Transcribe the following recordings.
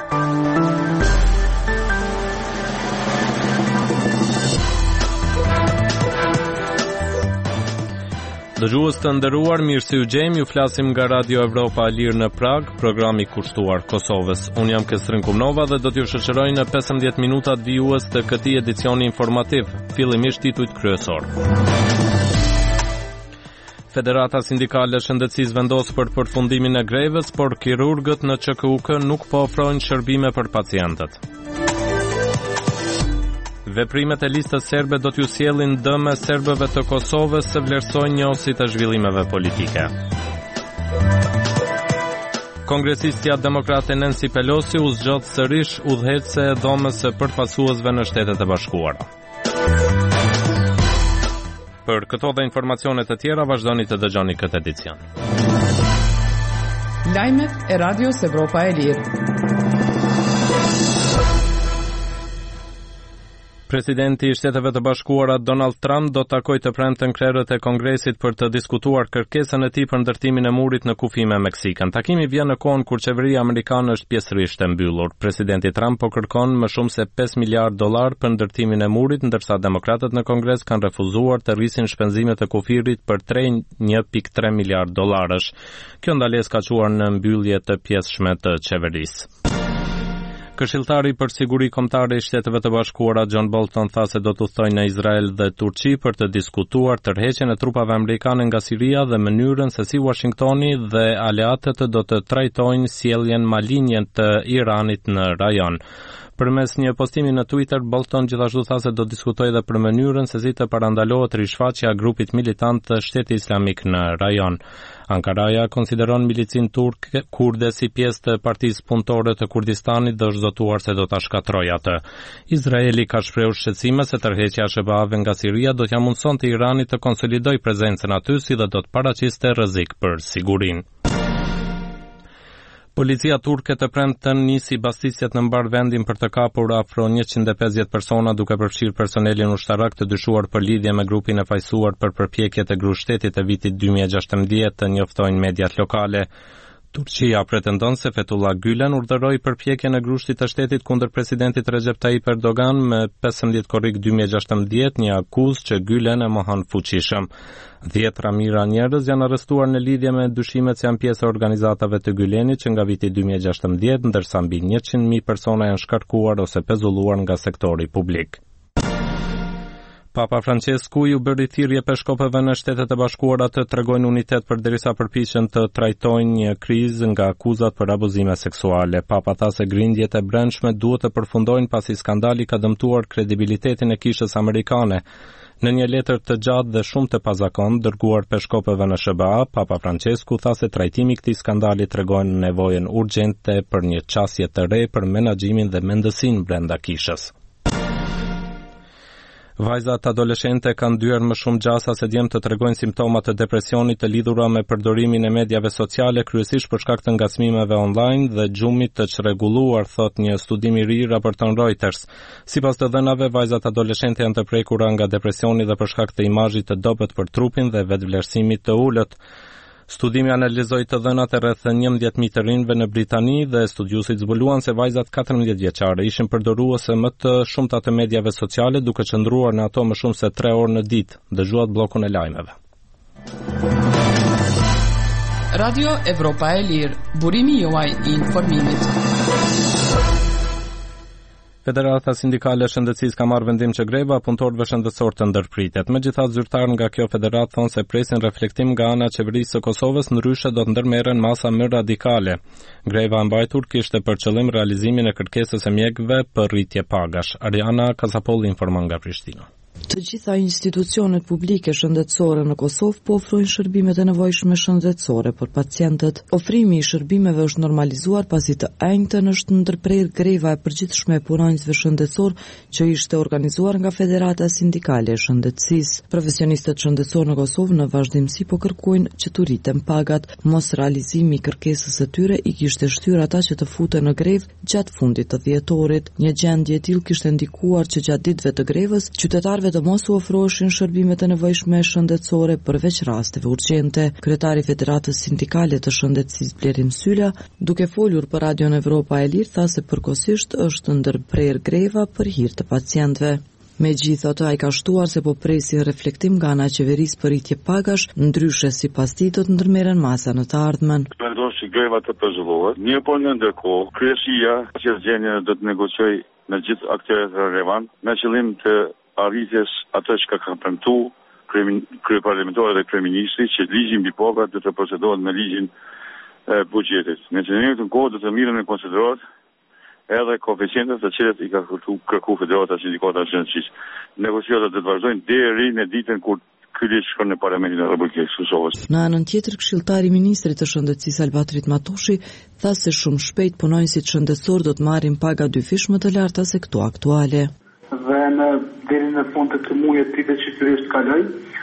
Dëgjues të nderuar, mirë se u gjejmë, ju flasim nga Radio Evropa e Lirë në Prag, programi kushtuar Kosovës. Unë jam Kestrin Kumnova dhe do t'ju shoqëroj në 15 minutat vijues të këtij edicioni informativ, fillimisht titujt kryesor. Federata Sindikale e Shëndetësisë vendos për përfundimin e grevës, por kirurgët në ÇKUK nuk po ofrojnë shërbime për pacientët. Veprimet e listës serbe do t'ju sjellin dëm serbëve të Kosovës se vlerësojnë njësit e zhvillimeve politike. Kongresistja demokrate Nancy Pelosi u zgjodh sërish udhëheqëse e dhomës së përfaqësuesve në Shtetet e Bashkuara. Për këto dhe informacione të tjera vazhdoni të dëgjoni këtë edicion. Lajmet e Radios Evropa e Lirë. Presidenti i Shteteve të Bashkuara Donald Trump do takojë të premten krerët e Kongresit për të diskutuar kërkesën e tij për ndërtimin e murit në kufi me Meksikën. Takimi vjen në kohën kur qeveria amerikane është pjesërisht e mbyllur. Presidenti Trump po kërkon më shumë se $5 miliardë për ndërtimin e murit, ndërsa demokratët në Kongres kanë refuzuar të rrisin shpenzimet e kufirit për $1.3 miliardë. Kjo ndalesë ka çuar në mbyllje të pjesëshme të qeverisë. Këshilltari për siguri kombëtare i Shteteve të Bashkuara John Bolton tha se do të udhtojë në Izrael dhe Turqi për të diskutuar tërheqjen e trupave amerikane nga Siria dhe mënyrën se si Washingtoni dhe aleatët do të trajtojnë sjelljen malinjen të Iranit në rajon. Përmes një postimi në Twitter, Bolton gjithashtu tha se do diskutojë edhe për mënyrën se si të parandalohet rishfaqja e grupit militant të Shtetit Islamik në rajon. Ankaraja konsideron milicin turk kurde si pjesë të Partisë Punëtore të Kurdistanit dhe është zotuar se do ta shkatërrojë atë. Izraeli ka shprehur shqetësime se tërheqja e shëbave nga Siria do t'ia mundsonte Iranit të konsolidojë prezencën aty, si dhe do të paraqiste rrezik për sigurinë. Policia turke të premten nisi bastisjet në mbar vendin për të kapur afro 150 persona, duke përfshirë personelin ushtarak të dyshuar për lidhje me grupin e fajsuar për përpjekjet e grushtetit e vitit 2016, të njoftojnë mediat lokale. Turqia pretendon se Fethullah Gülen urdhëroi përpjekjen e grushtit të shtetit kundër presidentit Recep Tayyip Erdogan me 15 korrik 2016, një akuzë që Gülen e mohon fuqishëm. 10 mijëra njerëz janë arrestuar në lidhje me dyshimet se janë pjesë e organizatave të Gülenit që nga viti 2016, ndërsa mbi 100.000 persona janë shkarkuar ose pezulluar nga sektori publik. Papa Francesku ju bëri thirrje peshkopëve në Shtetet e Bashkuara të tregojnë unitet përderisa përpiqen të trajtojnë një krizë nga akuzat për abuzime seksuale. Papa tha se grindjet e brendshme duhet të përfundojnë pasi skandali ka dëmtuar kredibilitetin e kishës amerikane. Në një letër të gjatë dhe shumë të pazakontë dërguar peshkopëve në SBA, Papa Francesku tha se trajtimi i këtij skandali tregon nevojën urgjente për një qasje të re për menaxhimin dhe mendësinë brenda kishës. Vajzat adoleshente kanë dyer më shumë gjasa se djemt të tregojnë simptoma të depresionit të lidhura me përdorimin e mediave sociale, kryesisht për shkak të ngacmimeve online dhe gjumit të çrregulluar, thot një studim i ri, raporton Reuters. Sipas të dhënave, vajzat adoleshente janë të prekura nga depresioni dhe për shkak të imazhit të dobët për trupin dhe vetvlerësimit të ulët. Studimi analizoi të dhënat e rreth 11.000 të rinjve në Britani dhe studiuesit zbuluan se vajzat 14 vjeçare ishin përdoruese më të shumta të mediave sociale, duke qëndruar në ato më shumë se 3 orë në ditë. Dëgjuat bllokun e lajmeve. Radio Evropa e Lirë, burimi juaj i informimit. Federata Sindikale e Shëndetësisë ka marrë vendim që greva punëtorëve shëndetësor të ndërpritet. Megjithatë, zyrtarë nga kjo federatë thonë se presin reflektim nga ana e qeverisë së Kosovës, ndryshe do të ndërmerren masa më radikale. Greva e mbajtur kishte për qëllim realizimin e kërkesës së mjekëve për rritje pagash. Ariana Kasapolli informon nga Prishtina. Të gjitha institucionet publike shëndetësore në Kosovë po ofrojnë shërbimet e nevojshme shëndetësore për pacientët. Ofrimi i shërbimeve është normalizuar pasi të enjtën është ndërprerë greva e përgjithshme e punonjësve shëndetësor që ishte organizuar nga Federata Sindikale e Shëndetësisë. Profesionistët shëndetësor në Kosovë në vazhdimsi po kërkojnë që të rriten pagat. Mos realizimi i kërkesës së tyre i kishte shtyrë ata që të futen në grevë gjatë fundit të dhjetorit. Një gjendje e tillë kishte ndikuar që gjatë ditëve të grevës qytetarëve të të mos u ofroheshin shërbimet e nevojshme shëndetësore përveç rasteve urgjente. Kryetari i Federatës Sindikale të Shëndetësisë Blerim Sylla, duke folur për Radion Evropa e Lirë, tha se përkohësisht është ndërprer greva për hir të pacientëve. Megjithatë, ai ka shtuar se po presin reflektim nga ana e qeverisë për rritje pagash, ndryshe sipas tij do të ndërmerren masa në të ardhmen. Mendoj se greva të përzullohet. Mirë po në ndërkohë, kryesia që zgjenja do të negociojë me gjithë aktorët relevant me qëllim të arritjes atë që ka premtuar kryeparlamentarët dhe kryeministri që ligji mbi paga do të procedohet me ligjin e buxhetit. Në të kohë do të mirën në konsiderat edhe koeficientët të cilët i ka kërkuar Federata Sindikata e Shëndetësisë. Negociatat do të vazhdojnë deri në ditën kur ky ligj shkon në Parlamentin e Republikës së Kosovës. Në anën tjetër, këshilltari i ministrit të Shëndetësisë Albatrit Matushi tha se shumë shpejt punonjësit shëndetësor do të marrin paga dyfish më të larta se këto aktuale. Dhe deri në fund të këtij muaji pritet që ky të kaloj.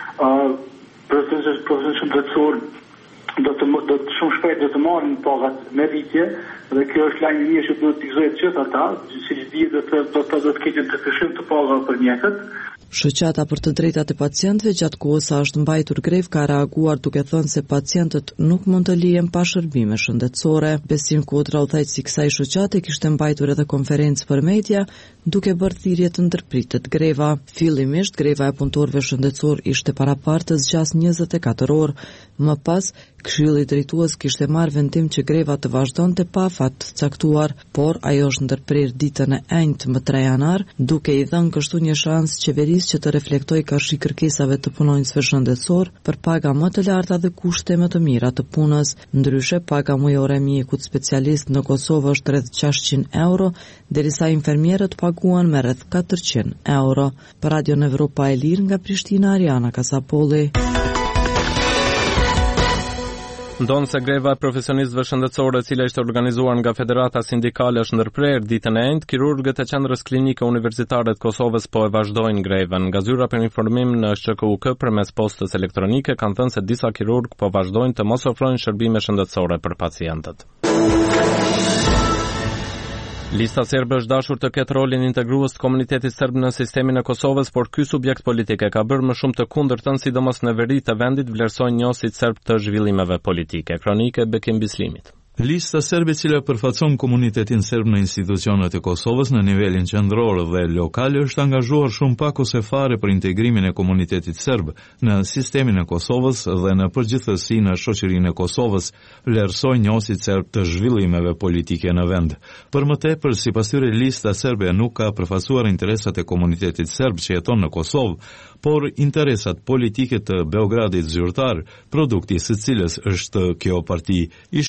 Profesionistët shëndetësor do të shumë shpejt do të marrin pagat me rritje dhe kjo është lajm i mirë që duhet të gëzohet që ata, siç dihet do të ketë të këshim të pagave për mjekët. Shoqata për të drejtat e pacientëve gjatë kohës sa është mbajtur grev ka reaguar duke thënë se pacientët nuk mund të lihen pa shërbime shëndetësore. Besim Kodra, udhëheqësi i kësaj shoqate, kishte mbajtur edhe konferencë për media duke bërë thirrje të ndërpritet greva. Fillimisht greva e punëtorëve shëndetësor ishte paraparë të zgjas 24 orë. Më pas, Këshilli Drejtues kishte marrë vendim që greva të vazhdonte pa afat të caktuar, por ajo është ndërprer ditën e enjtë më 3 janar, duke i dhënë kështu një shans qeverisë që të reflektojë karshi kërkesave të punonjësve shëndetësor për paga më të larta dhe kushte më të mira të punës. Ndryshe, paga mujore e mjekut specialist në Kosovë është rreth 600 euro, derisa infermierët paguan me rreth 400 euro. Për Radion Evropa e Lirë nga Prishtina, Ariana Kasapolli. Ndonë se greva e profesionistëve shëndetësore, e cila ishte organizuar nga Federata Sindikale, është ndërprer ditën e enjtë, kirurgët e qendrës klinike universitare të Kosovës po e vazhdojnë greven. Nga zyra për informim në SQUK përmes postës elektronike kanë thënë se disa kirurg po vazhdojnë të mos ofrojnë shërbime shëndetësore për pacientët. Lista serbe është dashur të ketë rolin integrues të komunitetit serb në sistemin e Kosovës, por ky subjekt politik e ka bërë më shumë të kundërtën, sidomos në veri të vendit, vlerësojnë njësit serb të zhvillimeve politike. Kronike Bekim Bislimit. Lista serbe e cila përfaqëson komunitetin serb në institucionet e Kosovës në nivelin qendror dhe lokal është angazhuar shumë pak ose fare për integrimin e komunitetit serb në sistemin e Kosovës dhe në përgjithësi në shoqërinë e Kosovës, vlerësojnë njësit serb të zhvillimeve politike në vend. Për më tepër, sipas tyre, lista serbe nuk ka përfaqësuar interesat e komunitetit serb që jeton në Kosovë, por interesat politike të Beogradit zyrtar, produkti së cilës është kjo parti.